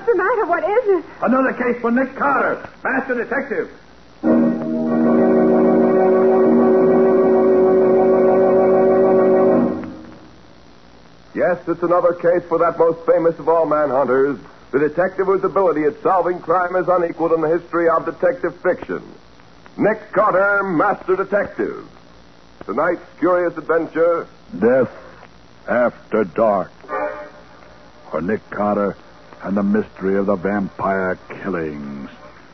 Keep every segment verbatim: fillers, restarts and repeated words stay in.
What's the matter? What is it? Another case for Nick Carter, master detective. Yes, it's another case for that most famous of all manhunters, the detective whose ability at solving crime is unequaled in the history of detective fiction. Nick Carter, master detective. Tonight's curious adventure... Death After Dark. For Nick Carter and the mystery of the vampire killings.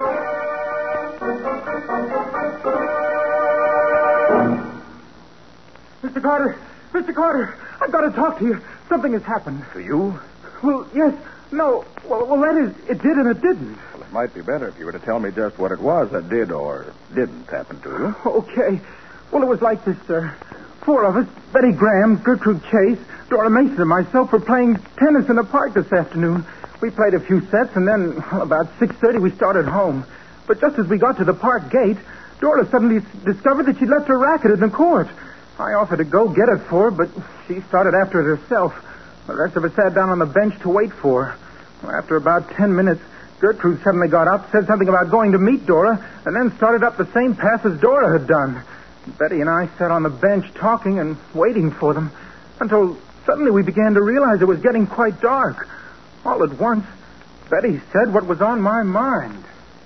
Mister Carter! Mister Carter! I've got to talk to you. Something has happened. To you? Well, yes. No. Well, well, that is, it did and it didn't. Well, it might be better if you were to tell me just what it was that did or didn't happen to you. Okay. Well, it was like this, sir. Four of us, Betty Graham, Gertrude Chase, Dora Mason, and myself were playing tennis in the park this afternoon. We played a few sets, and then well, about six thirty we started home. But just as we got to the park gate, Dora suddenly discovered that she'd left her racket in the court. I offered to go get it for her, but she started after it herself. The rest of us sat down on the bench to wait for her. After about ten minutes, Gertrude suddenly got up, said something about going to meet Dora, and then started up the same path as Dora had done. Betty and I sat on the bench talking and waiting for them until suddenly we began to realize it was getting quite dark. All at once, Betty said what was on my mind.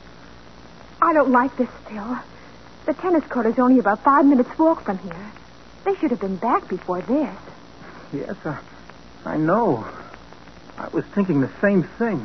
I don't like this, Phil. The tennis court is only about five minutes' walk from here. They should have been back before this. Yes, I, I know. I was thinking the same thing.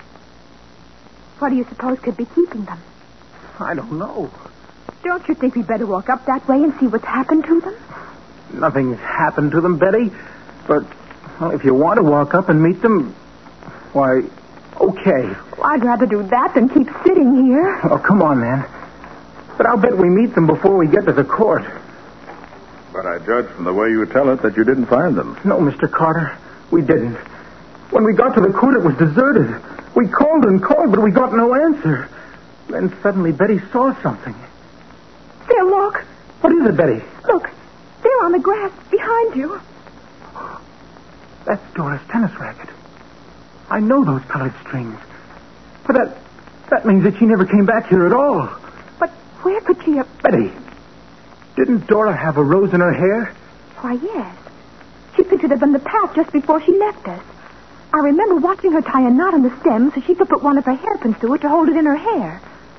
What do you suppose could be keeping them? I don't know. Don't you think we'd better walk up that way and see what's happened to them? Nothing's happened to them, Betty. But well, if you want to walk up and meet them, why, okay. Well, I'd rather do that than keep sitting here. Oh, come on, man. But I'll bet we meet them before we get to the court. But I judge from the way you tell it that you didn't find them. No, Mister Carter, we didn't. When we got to the court, it was deserted. We called and called, but we got no answer. Then suddenly Betty saw something. Phil, look. What is it, Betty? Look, there on the grass behind you. That's Dora's tennis racket. I know those colored strings. But that that means that she never came back here at all. But where could she have... Betty, didn't Dora have a rose in her hair? Why, yes. She picked it up in the path just before she left us. I remember watching her tie a knot on the stem so she could put one of her hairpins through it to hold it in her hair.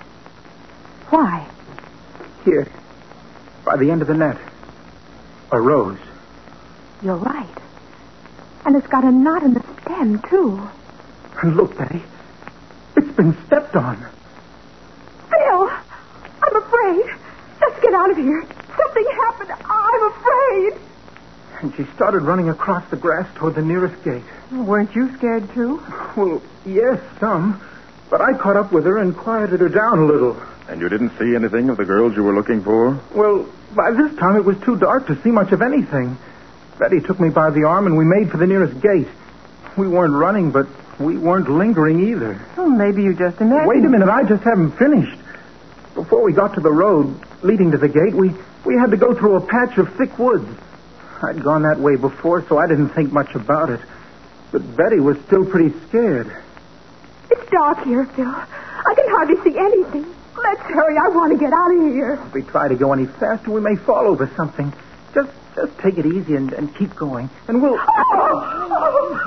Why? Here, by the end of the net. A rose. You're right. And it's got a knot in the stem, too. And look, Betty. It's been stepped on. Phil, I'm afraid. Let's get out of here. Something happened. I'm afraid. And she started running across the grass toward the nearest gate. Weren't you scared, too? Well, yes, some. But I caught up with her and quieted her down a little. And you didn't see anything of the girls you were looking for? Well, by this time it was too dark to see much of anything. Betty took me by the arm and we made for the nearest gate. We weren't running, but we weren't lingering either. Well, maybe you just imagined... Wait a minute, I just haven't finished. Before we got to the road leading to the gate, we, we had to go through a patch of thick woods. I'd gone that way before, so I didn't think much about it. But Betty was still pretty scared. It's dark here, Phil. I can hardly see anything. Let's hurry. I want to get out of here. If we try to go any faster, we may fall over something. Just just take it easy and, and keep going. And we'll... Oh!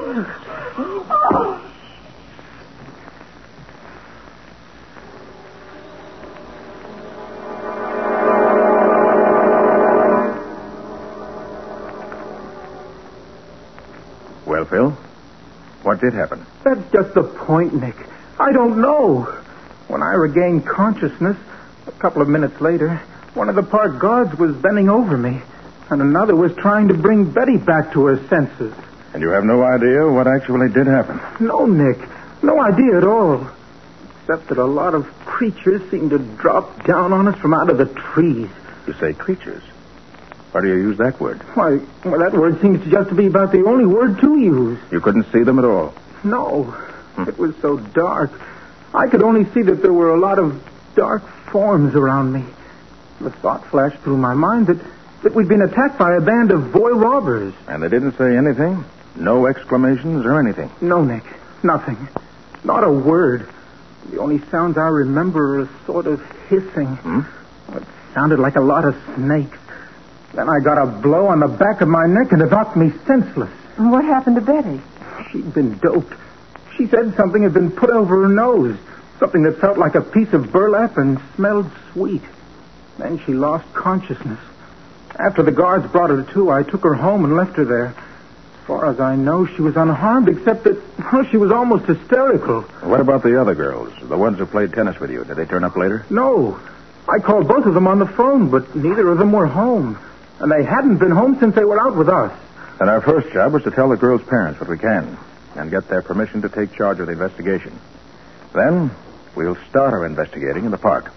Oh! Well, Phil, what did happen? That's just the point, Nick. I don't know. When I regained consciousness, a couple of minutes later, one of the park guards was bending over me, and another was trying to bring Betty back to her senses. And you have no idea what actually did happen? No, Nick. No idea at all. Except that a lot of creatures seemed to drop down on us from out of the trees. You say creatures? Why do you use that word? Why, well, that word seems to just to be about the only word to use. You couldn't see them at all? No. Hmm. It was so dark. I could only see that there were a lot of dark forms around me. The thought flashed through my mind that, that we'd been attacked by a band of boy robbers. And they didn't say anything? No exclamations or anything? No, Nick. Nothing. Not a word. The only sounds I remember are a sort of hissing. Hmm? It sounded like a lot of snakes. Then I got a blow on the back of my neck and it knocked me senseless. And what happened to Betty? She'd been doped. She said something had been put over her nose. Something that felt like a piece of burlap and smelled sweet. Then she lost consciousness. After the guards brought her to, I took her home and left her there. As far as I know, she was unharmed, except that well, she was almost hysterical. What about the other girls, the ones who played tennis with you? Did they turn up later? No. I called both of them on the phone, but neither of them were home. And they hadn't been home since they were out with us. And our first job was to tell the girls' parents what we can and get their permission to take charge of the investigation. Then we'll start our investigating in the park.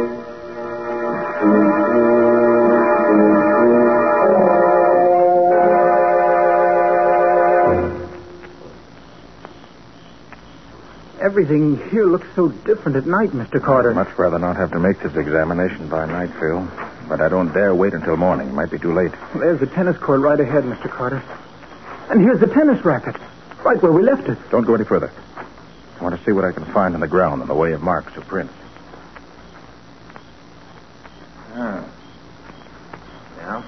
Everything here looks so different at night, Mister Carter. I'd much rather not have to make this examination by night, Phil. But I don't dare wait until morning. It might be too late. There's the tennis court right ahead, Mister Carter. And here's the tennis racket, right where we left it. Don't go any further. I want to see what I can find on the ground in the way of marks or prints. Ah. Yeah?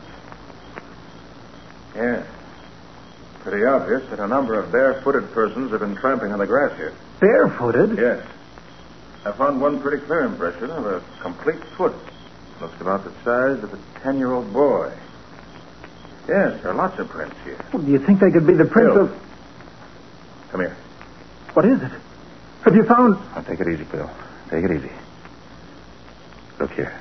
Yes. Pretty obvious that a number of barefooted persons have been tramping on the grass here. Barefooted? Yes. I found one pretty clear impression of a complete foot. Looks about the size of a ten-year-old boy. Yes, there are lots of prints here. Well, do you think they could be the prints Phil. of... Come here. What is it? Have you found... Now, take it easy, Phil. Take it easy. Look here.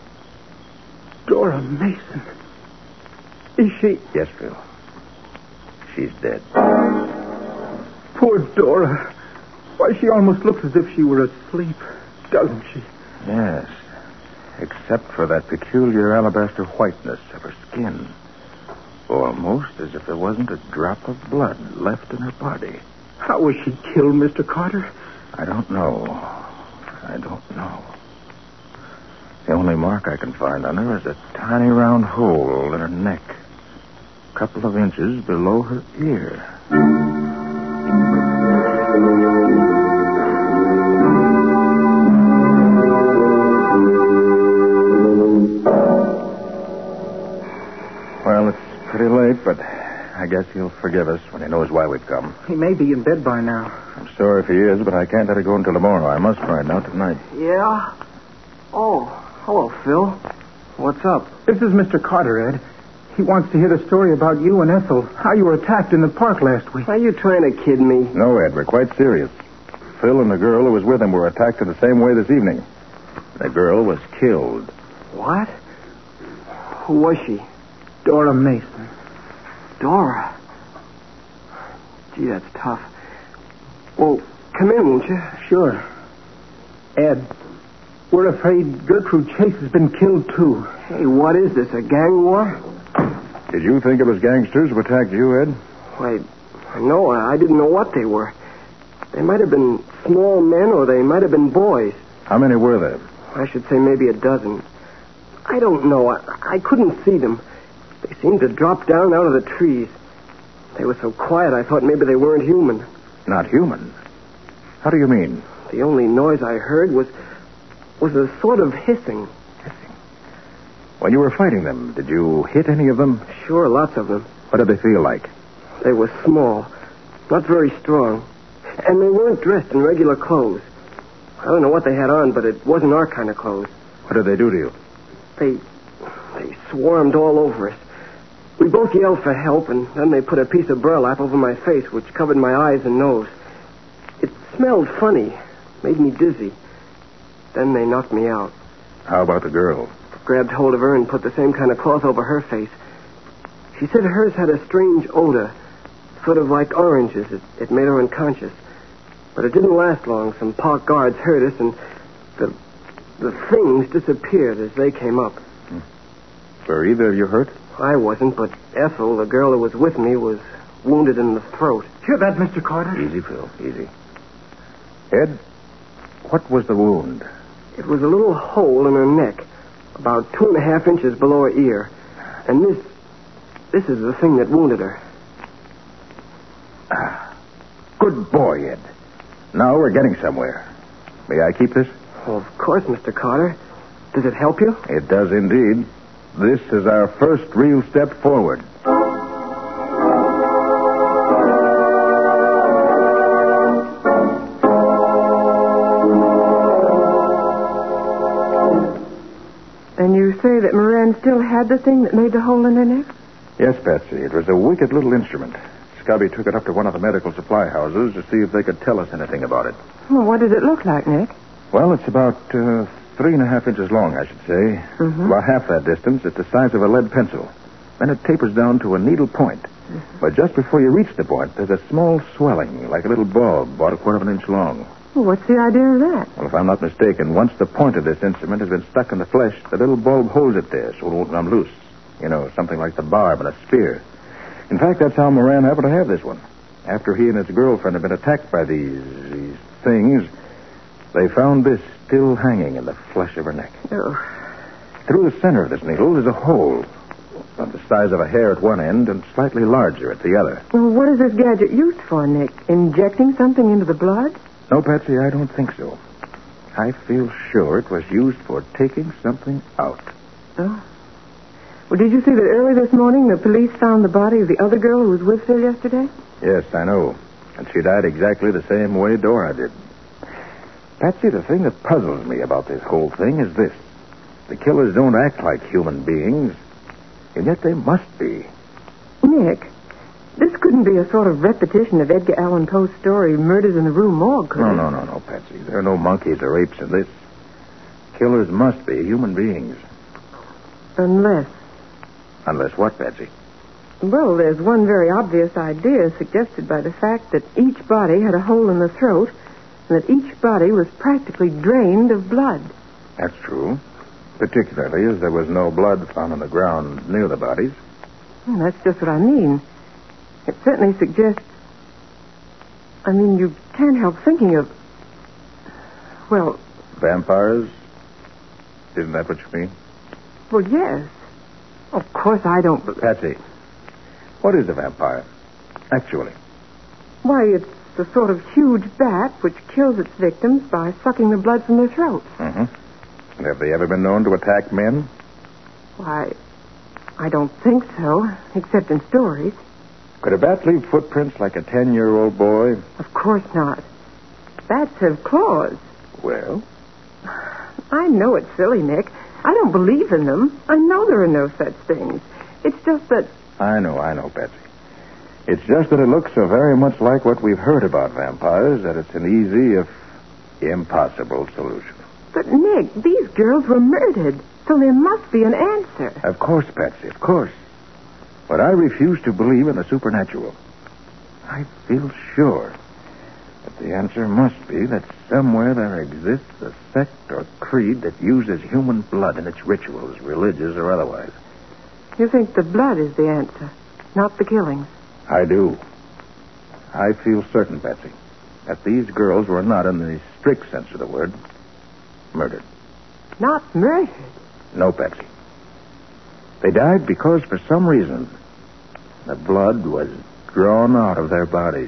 Dora Mason. Is she... Yes, Phil. She's dead. Poor Dora. Why, she almost looks as if she were asleep, doesn't she? Yes. Except for that peculiar alabaster whiteness of her skin. Almost as if there wasn't a drop of blood left in her body. How was she killed, Mister Carter? I don't know. I don't know. The only mark I can find on her is a tiny round hole in her neck. A couple of inches below her ear. Well, it's pretty late, but I guess he'll forgive us when he knows why we've come. He may be in bed by now. I'm sorry if he is, but I can't let it go until tomorrow. I must find out tonight. Yeah? Oh, hello, Phil. What's up? This is Mister Carter, Ed. He wants to hear the story about you and Ethel, how you were attacked in the park last week. Are you trying to kid me? No, Ed, we're quite serious. Phil and the girl who was with him were attacked in the same way this evening. The girl was killed. What? Who was she? Dora Mason. Dora? Gee, that's tough. Well, come in, won't you? Sure. Ed, we're afraid Gertrude Chase has been killed, too. Hey, what is this, a gang war? Did you think it was gangsters who attacked you, Ed? Why, no, I didn't know what they were. They might have been small men or they might have been boys. How many were there? I should say maybe a dozen. I don't know. I, I couldn't see them. They seemed to drop down out of the trees. They were so quiet I thought maybe they weren't human. Not human? How do you mean? The only noise I heard was was a sort of hissing. Hissing? When you were fighting them, did you hit any of them? Sure, lots of them. What did they feel like? They were small, not very strong. And they weren't dressed in regular clothes. I don't know what they had on, but it wasn't our kind of clothes. What did they do to you? They they swarmed all over us. We both yelled for help, and then they put a piece of burlap over my face, which covered my eyes and nose. It smelled funny, made me dizzy. Then they knocked me out. How about the girl? Grabbed hold of her and put the same kind of cloth over her face. She said hers had a strange odor, sort of like oranges. It, it made her unconscious. But it didn't last long. Some park guards heard us, and the the things disappeared as they came up. Hmm. Were either of you hurt? I wasn't, but Ethel, the girl who was with me, was wounded in the throat. Hear that, Mister Carter? Easy, Phil, easy. Ed, what was the wound? It was a little hole in her neck, about two and a half inches below her ear. And this, this is the thing that wounded her. Ah, good boy, Ed. Now we're getting somewhere. May I keep this? Well, of course, Mister Carter. Does it help you? It does indeed. This is our first real step forward. And you say that Moran still had the thing that made the hole in her neck? Yes, Patsy. It was a wicked little instrument. Scubby took it up to one of the medical supply houses to see if they could tell us anything about it. Well, what does it look like, Nick? Well, it's about uh, three and a half inches long, I should say. Mm-hmm. About half that distance, it's the size of a lead pencil. Then it tapers down to a needle point. Mm-hmm. But just before you reach the point, there's a small swelling, like a little bulb, about a quarter of an inch long. Well, what's the idea of that? Well, if I'm not mistaken, once the point of this instrument has been stuck in the flesh, the little bulb holds it there so it won't come loose. You know, something like the barb in a spear. In fact, that's how Moran happened to have this one. After he and his girlfriend had been attacked by these, these things, they found this still hanging in the flesh of her neck. Oh. Through the center of this needle is a hole, about the size of a hair at one end and slightly larger at the other. Well, what is this gadget used for, Nick? Injecting something into the blood? No, Patsy, I don't think so. I feel sure it was used for taking something out. Oh. Well, did you see that early this morning the police found the body of the other girl who was with Phil yesterday? Yes, I know. And she died exactly the same way Dora did. Patsy, the thing that puzzles me about this whole thing is this. The killers don't act like human beings, and yet they must be. Nick, this couldn't be a sort of repetition of Edgar Allan Poe's story, Murders in the Rue Morgue, could No, it? no, no, no, Patsy. There are no monkeys or apes in this. Killers must be human beings. Unless... Unless what, Patsy? Well, there's one very obvious idea suggested by the fact that each body had a hole in the throat and that each body was practically drained of blood. That's true. Particularly as there was no blood found on the ground near the bodies. Well, that's just what I mean. It certainly suggests... I mean, you can't help thinking of... Well... Vampires? Isn't that what you mean? Well, yes. Of course I don't... Be- Patsy, what is a vampire, actually? Why, it's a sort of huge bat which kills its victims by sucking the blood from their throats. Mm-hmm. And have they ever been known to attack men? Why, I don't think so, except in stories. Could a bat leave footprints like a ten-year-old boy? Of course not. Bats have claws. Well? I know it's silly, Nick. I don't believe in them. I know there are no such things. It's just that... I know, I know, Patsy. It's just that it looks so very much like what we've heard about vampires that it's an easy, if impossible, solution. But, Nick, these girls were murdered, so there must be an answer. Of course, Patsy, of course. But I refuse to believe in the supernatural. I feel sure that the answer must be that somewhere there exists a sect or creed that uses human blood in its rituals, religious or otherwise. You think the blood is the answer, not the killings? I do. I feel certain, Patsy, that these girls were not, in the strict sense of the word, murdered. Not murdered? No, Patsy. They died because, for some reason, the blood was drawn out of their bodies.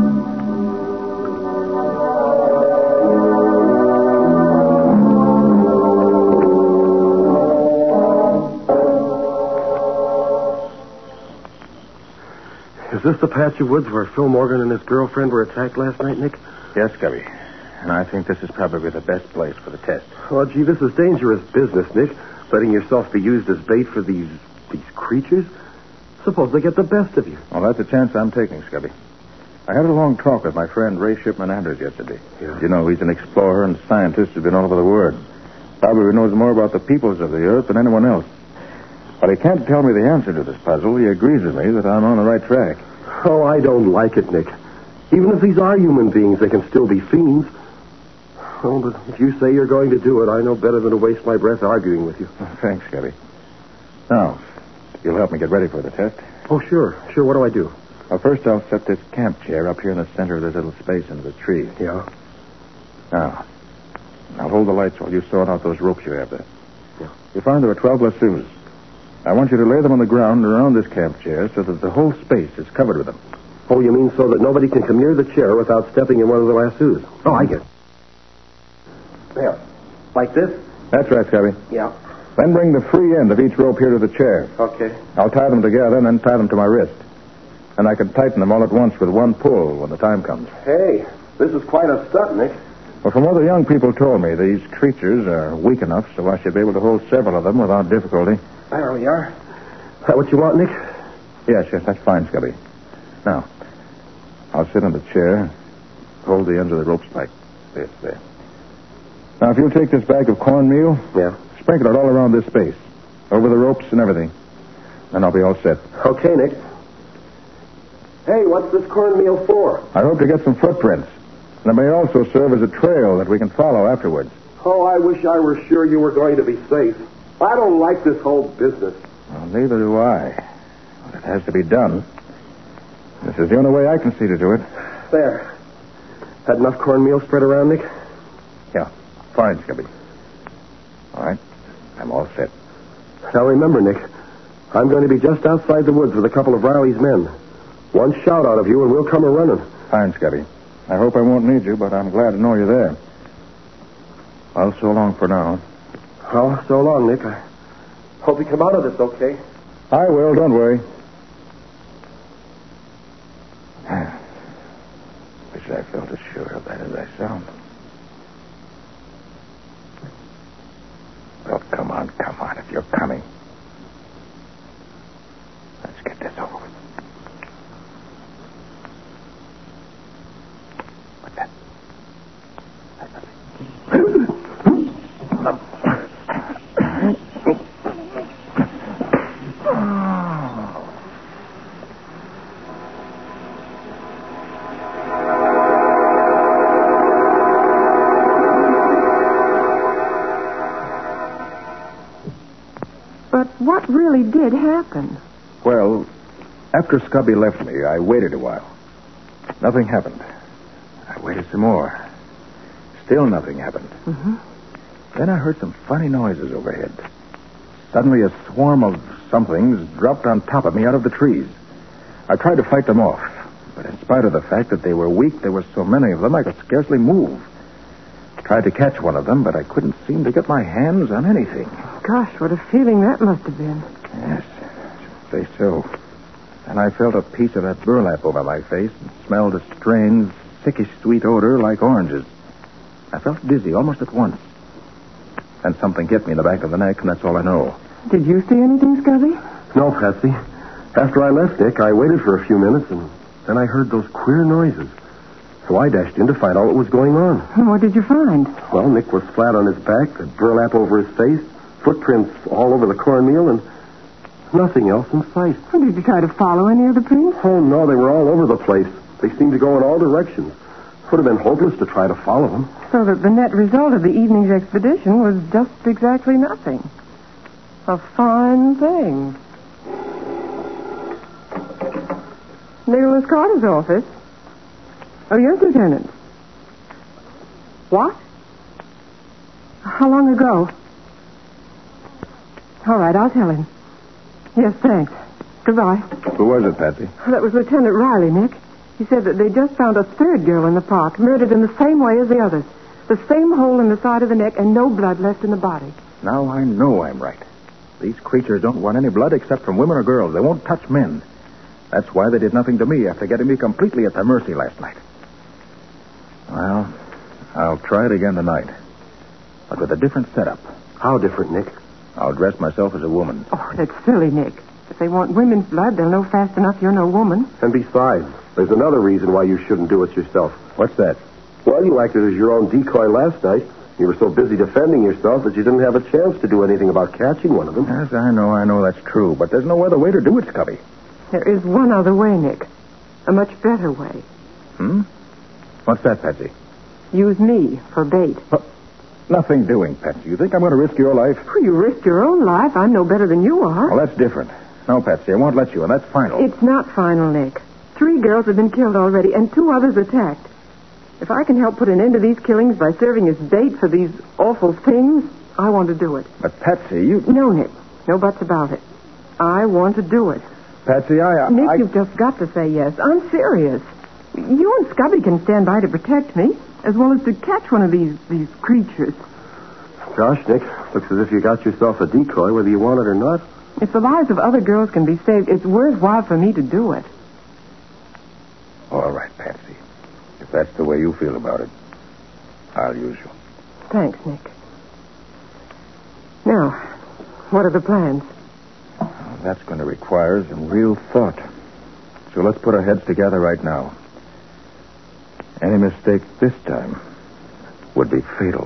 Is this the patch of woods where Phil Morgan and his girlfriend were attacked last night, Nick? Yes, Scubby. And I think this is probably the best place for the test. Oh, gee, this is dangerous business, Nick. Letting yourself be used as bait for these these creatures. Suppose they get the best of you. Well, that's a chance I'm taking, Scubby. I had a long talk with my friend Ray Shipman Anders yesterday. Yeah. You know, he's an explorer and scientist who's been all over the world. Probably knows more about the peoples of the earth than anyone else. But he can't tell me the answer to this puzzle. He agrees with me that I'm on the right track. Oh, I don't like it, Nick. Even if these are human beings, they can still be fiends. Oh, but if you say you're going to do it, I know better than to waste my breath arguing with you. Oh, thanks, Scubby. Now, you'll help me get ready for the test. Oh, sure. Sure, what do I do? Well, first I'll set this camp chair up here in the center of this little space under the tree. Yeah? Now, I'll hold the lights while you sort out those ropes you have there. Yeah. You'll find there are twelve lassos. I want you to lay them on the ground around this camp chair so that the whole space is covered with them. Oh, you mean so that nobody can come near the chair without stepping in one of the lassos? Oh, I get it. There. Like this? That's right, Scubby. Yeah. Then bring the free end of each rope here to the chair. Okay. I'll tie them together and then tie them to my wrist. And I can tighten them all at once with one pull when the time comes. Hey, this is quite a stunt, Nick. Well, from what the young people told me, these creatures are weak enough so I should be able to hold several of them without difficulty. There we are. Is that what you want, Nick? Yes, yes, that's fine, Scubby. Now, I'll sit on the chair, hold the ends of the ropes like this, there. Now, if you'll take this bag of cornmeal, yeah, sprinkle it all around this space, over the ropes and everything. Then I'll be all set. Okay, Nick. Hey, what's this cornmeal for? I hope to get some footprints. And it may also serve as a trail that we can follow afterwards. Oh, I wish I were sure you were going to be safe. I don't like this whole business. Well, neither do I. But it has to be done. This is the only way I can see to do it. There. Had enough cornmeal spread around, Nick? Yeah. Fine, Scubby. All right. I'm all set. Now remember, Nick, I'm going to be just outside the woods with a couple of Riley's men. One shout out of you and we'll come a-running. Fine, Scubby. I hope I won't need you, but I'm glad to know you're there. Well, so long for now. Oh, so long, Nick. I hope you come out of this okay. I will, don't worry. Wish I felt as sure of that as I sound. Well, come on, come on, if you're coming. Let's get this over with. What's that? That's nothing. But what really did happen? Well, after Scubby left me, I waited a while. Nothing happened. I waited some more. Still nothing happened. Mm-hmm. Then I heard some funny noises overhead. Suddenly a swarm of somethings dropped on top of me out of the trees. I tried to fight them off, but in spite of the fact that they were weak, there were so many of them I could scarcely move. I tried to catch one of them, but I couldn't seem to get my hands on anything. Gosh, what a feeling that must have been. Yes, I should say so. And I felt a piece of that burlap over my face and smelled a strange, sickish sweet odor like oranges. I felt dizzy almost at once. And something hit me in the back of the neck, and that's all I know. Did you see anything, Scubby? No, Patsy. After I left Nick, I waited for a few minutes, and then I heard those queer noises. So I dashed in to find out what was going on. What did you find? Well, Nick was flat on his back, the burlap over his face, footprints all over the cornmeal, and nothing else in sight. Well, did you try to follow any of the prints? Oh, no, they were all over the place. They seemed to go in all directions. Would have been hopeless to try to follow them. So that the net result of the evening's expedition was just exactly nothing. A fine thing. Nicholas Carter's office. Oh, yes, Lieutenant. What? How long ago? All right, I'll tell him. Yes, thanks. Goodbye. Who was it, Patsy? That was Lieutenant Riley, Nick. He said that they just found a third girl in the park, murdered in the same way as the others. The same hole in the side of the neck and no blood left in the body. Now I know I'm right. These creatures don't want any blood except from women or girls. They won't touch men. That's why they did nothing to me after getting me completely at their mercy last night. Well, I'll try it again tonight. But with a different setup. How different, Nick? I'll dress myself as a woman. Oh, that's silly, Nick. If they want women's blood, they'll know fast enough you're no woman. And besides, there's another reason why you shouldn't do it yourself. What's that? Well, you acted as your own decoy last night. You were so busy defending yourself that you didn't have a chance to do anything about catching one of them. Yes, I know, I know that's true. But there's no other way to do it, Scubby. There is one other way, Nick. A much better way. Hmm? What's that, Patsy? Use me for bait. Well, nothing doing, Patsy. You think I'm going to risk your life? Well, you risked your own life. I'm no better than you are. Well, that's different. No, Patsy, I won't let you, and that's final. It's not final, Nick. Three girls have been killed already, and two others attacked. If I can help put an end to these killings by serving as bait for these awful things, I want to do it. But, Patsy, you... No, Nick. No buts about it. I want to do it. Patsy, I... I Nick, I... you've just got to say yes. I'm serious. You and Scubby can stand by to protect me, as well as to catch one of these these creatures. Gosh, Nick, looks as if you got yourself a decoy, whether you want it or not. If the lives of other girls can be saved, it's worthwhile for me to do it. All right, Patsy. If that's the way you feel about it, I'll use you. Thanks, Nick. Now, what are the plans? Well, that's going to require some real thought. So let's put our heads together right now. Any mistake this time would be fatal.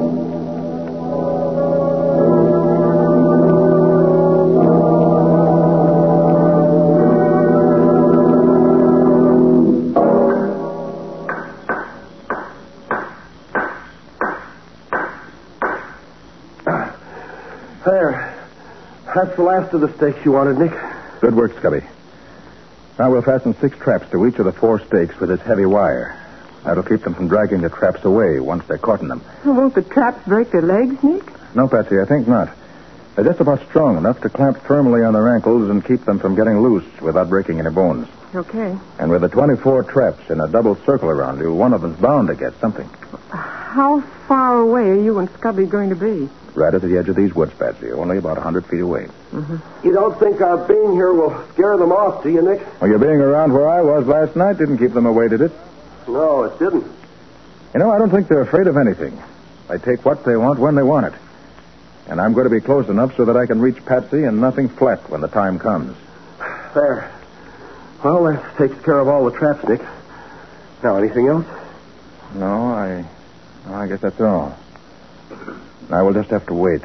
There. That's the last of the stakes you wanted, Nick. Good work, Scubby. Now we'll fasten six traps to each of the four stakes with this heavy wire. That'll keep them from dragging the traps away once they're caught in them. Well, won't the traps break their legs, Nick? No, Patsy, I think not. They're just about strong enough to clamp firmly on their ankles and keep them from getting loose without breaking any bones. Okay. And with the twenty-four traps in a double circle around you, one of them's bound to get something. How far away are you and Scubby going to be? Right at the edge of these woods, Patsy, only about a hundred feet away. Mm-hmm. You don't think our being here will scare them off, do you, Nick? Well, your being around where I was last night didn't keep them away, did it? No, it didn't. You know, I don't think they're afraid of anything. They take what they want when they want it. And I'm going to be close enough so that I can reach Patsy and nothing flat when the time comes. There. Well, that takes care of all the traps, Nick. Now, anything else? No, I... no, I guess that's all. Now we'll just have to wait.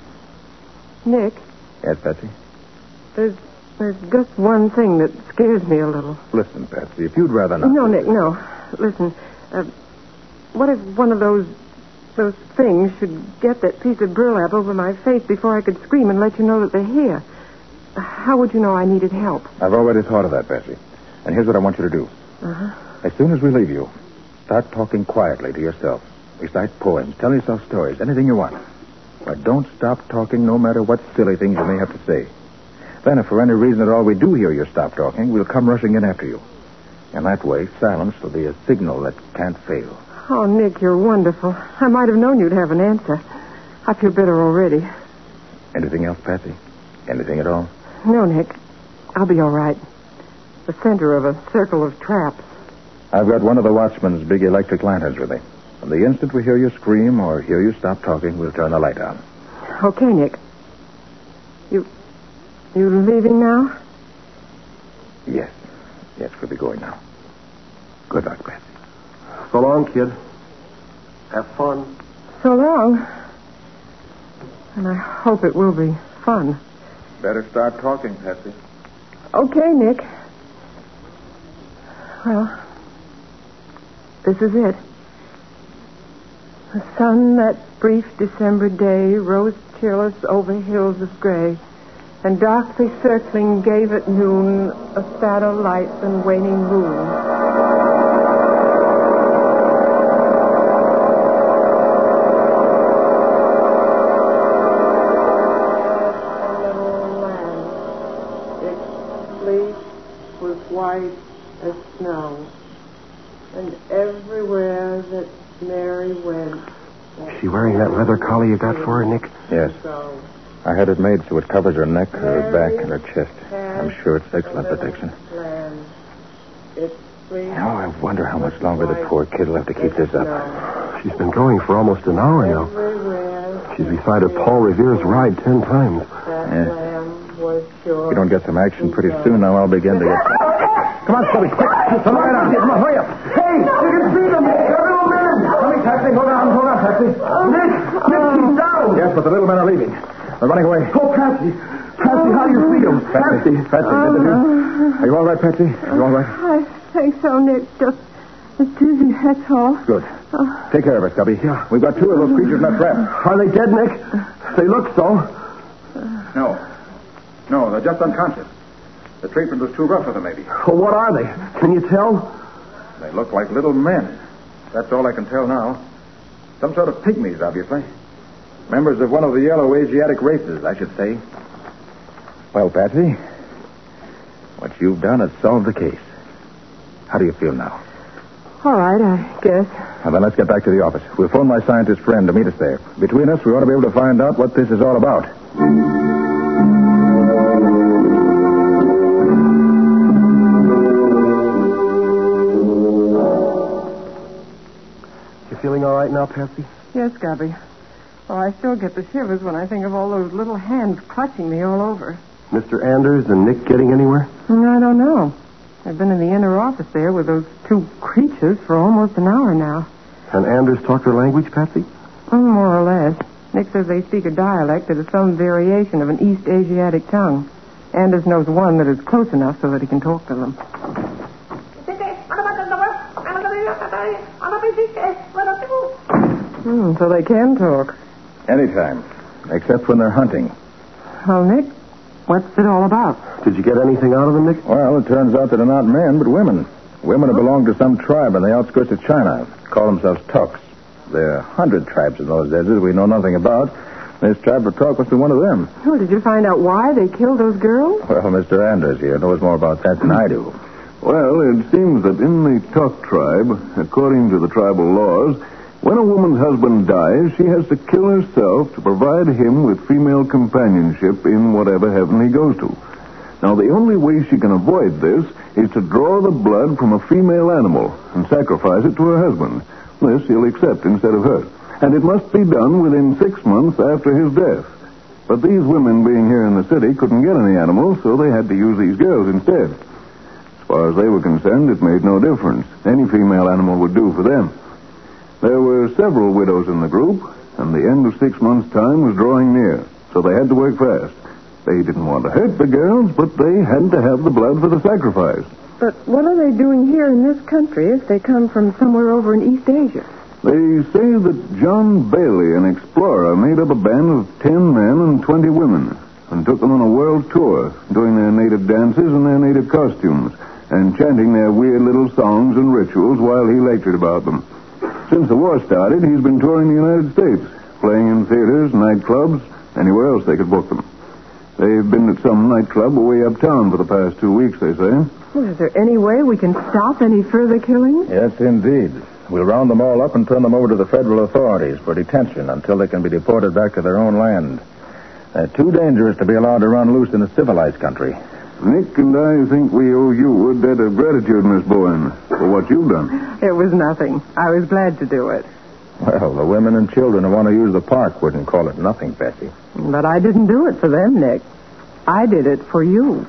Nick? Yes, Patsy? There's there's just one thing that scares me a little. Listen, Patsy, if you'd rather not... No, Nick, no. Listen, uh, what if one of those those things should get that piece of burlap over my face before I could scream and let you know that they're here? How would you know I needed help? I've already thought of that, Patsy. And here's what I want you to do. Uh-huh. As soon as we leave you, start talking quietly to yourself. Recite poems. Tell yourself stories. Anything you want. But don't stop talking no matter what silly things you may have to say. Then, if for any reason at all we do hear you stop talking, we'll come rushing in after you. And that way, silence will be a signal that can't fail. Oh, Nick, you're wonderful. I might have known you'd have an answer. I feel better already. Anything else, Patsy? Anything at all? No, Nick. I'll be all right. The center of a circle of traps. I've got one of the watchman's big electric lanterns with me. And the instant we hear you scream or hear you stop talking, we'll turn the light on. Okay, Nick. You... you leaving now? Yes. Yes, we'll be going now. Good luck, Patsy. So long, kid. Have fun. So long. And I hope it will be fun. Better start talking, Patsy. Okay, Nick. Well, this is it. The sun that brief December day rose cheerless over hills of gray, and darkly circling gave at noon a sadder light than waning moon. White as snow, and everywhere that Mary went. Is she wearing that leather collar you got for her, Nick? Yes. I had it made so it covers her neck, her back, and her chest. I'm sure it's excellent protection. You know, I wonder how much longer the poor kid will have to keep this up. She's been going for almost an hour now. She's recited Paul Revere's Ride ten times. Yes. If you don't get some action pretty soon, now I'll begin to get... Come on, Scubby, quick. Come on, right on. Come on, hurry up. Hey, you can see them. They're little men. Come on, Taxi. Hold on, hold on, Taxi. Nick, Nick, he's down. Yes, but the little men are leaving. They're running away. Oh, Patsy. Patsy, how do you see him? Patsy. Patsy, did you? Are you all right, Patsy? Are you all right? I think so, Nick. Just as dizzy, that's all. Good. Take care of her, Scubby. Yeah. We've got two of those creatures in that trap. Are they dead, Nick? They look so. No. No, they're just unconscious. The treatment was too rough for them, maybe. Well, what are they? Can you tell? They look like little men. That's all I can tell now. Some sort of pygmies, obviously. Members of one of the yellow Asiatic races, I should say. Well, Patsy, What you've done has solved the case. How do you feel now? All right, I guess. Now, then let's get back to the office. We'll phone my scientist friend to meet us there. Between us, we ought to be able to find out what this is all about. You feeling all right now, Patsy? Yes, Gabby. Oh, I still get the shivers when I think of all those little hands clutching me all over. Mister Anders and Nick getting anywhere? I don't know. I've been in the inner office there with those two creatures for almost an hour now. And Anders talked her language, Patsy? Oh, more or less. Nick says they speak a dialect that is some variation of an East Asiatic tongue. Anders knows one that is close enough so that he can talk to them. Hmm, so they can talk. Anytime, except when they're hunting. Well, Nick, what's it all about? Did you get anything out of them, Nick? Well, it turns out that they're not men, but women. Women who belong to some tribe on the outskirts of China. Call themselves Tuks. There are a hundred tribes in those deserts we know nothing about. This tribe of Tuk must be one of them. Oh, did you find out why they killed those girls? Well, Mister Anders here knows more about that than I do. Well, it seems that in the Tuk tribe, according to the tribal laws, when a woman's husband dies, she has to kill herself to provide him with female companionship in whatever heaven he goes to. Now, the only way she can avoid this is to draw the blood from a female animal and sacrifice it to her husband. This he'll accept instead of her. And it must be done within six months after his death. But these women, being here in the city, couldn't get any animals, so they had to use these girls instead. As far as they were concerned, it made no difference. Any female animal would do for them. There were several widows in the group, and the end of six months' time was drawing near, so they had to work fast. They didn't want to hurt the girls, but they had to have the blood for the sacrifice. But what are they doing here in this country if they come from somewhere over in East Asia? They say that John Bailey, an explorer, made up a band of ten men and twenty women and took them on a world tour, doing their native dances and their native costumes and chanting their weird little songs and rituals while he lectured about them. Since the war started, he's been touring the United States, playing in theaters, nightclubs, anywhere else they could book them. They've been at some nightclub way uptown for the past two weeks, they say. Well, is there any way we can stop any further killings? Yes, indeed. We'll round them all up and turn them over to the federal authorities for detention until they can be deported back to their own land. They're too dangerous to be allowed to run loose in a civilized country. Nick and I think we owe you a debt of gratitude, Miss Bowen, for what you've done. It was nothing. I was glad to do it. Well, the women and children who want to use the park wouldn't call it nothing, Bessie. But I didn't do it for them, Nick. I did it for you.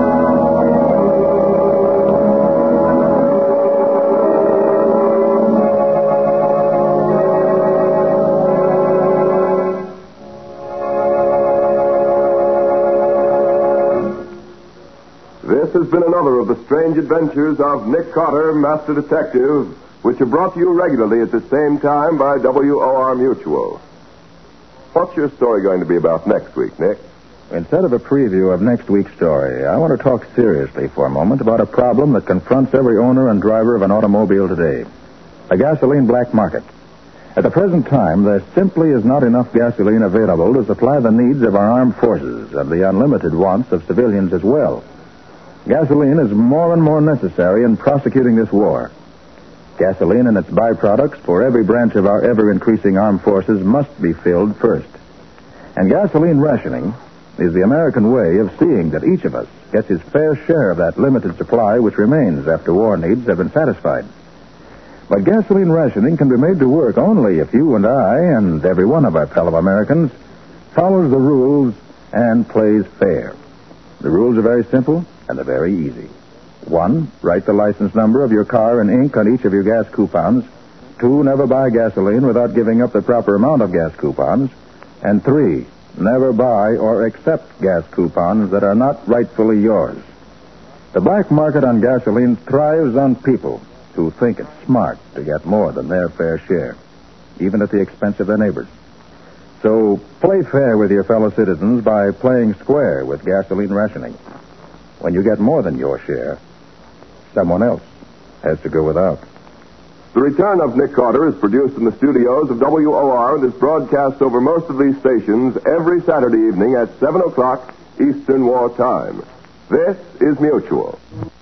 This has been another of the strange adventures of Nick Carter, Master Detective, which are brought to you regularly at the same time by W O R Mutual. What's your story going to be about next week, Nick? Instead of a preview of next week's story, I want to talk seriously for a moment about a problem that confronts every owner and driver of an automobile today. The gasoline black market. At the present time, there simply is not enough gasoline available to supply the needs of our armed forces and the unlimited wants of civilians as well. Gasoline is more and more necessary in prosecuting this war. Gasoline and its byproducts for every branch of our ever-increasing armed forces must be filled first. And gasoline rationing is the American way of seeing that each of us gets his fair share of that limited supply which remains after war needs have been satisfied. But gasoline rationing can be made to work only if you and I and every one of our fellow Americans follows the rules and plays fair. The rules are very simple and they're very easy. One, write the license number of your car in ink on each of your gas coupons. Two, never buy gasoline without giving up the proper amount of gas coupons. And three, never buy or accept gas coupons that are not rightfully yours. The black market on gasoline thrives on people who think it's smart to get more than their fair share, even at the expense of their neighbors. So play fair with your fellow citizens by playing square with gasoline rationing. When you get more than your share, someone else has to go without. The Return of Nick Carter is produced in the studios of W O R and is broadcast over most of these stations every Saturday evening at seven o'clock Eastern War Time. This is Mutual.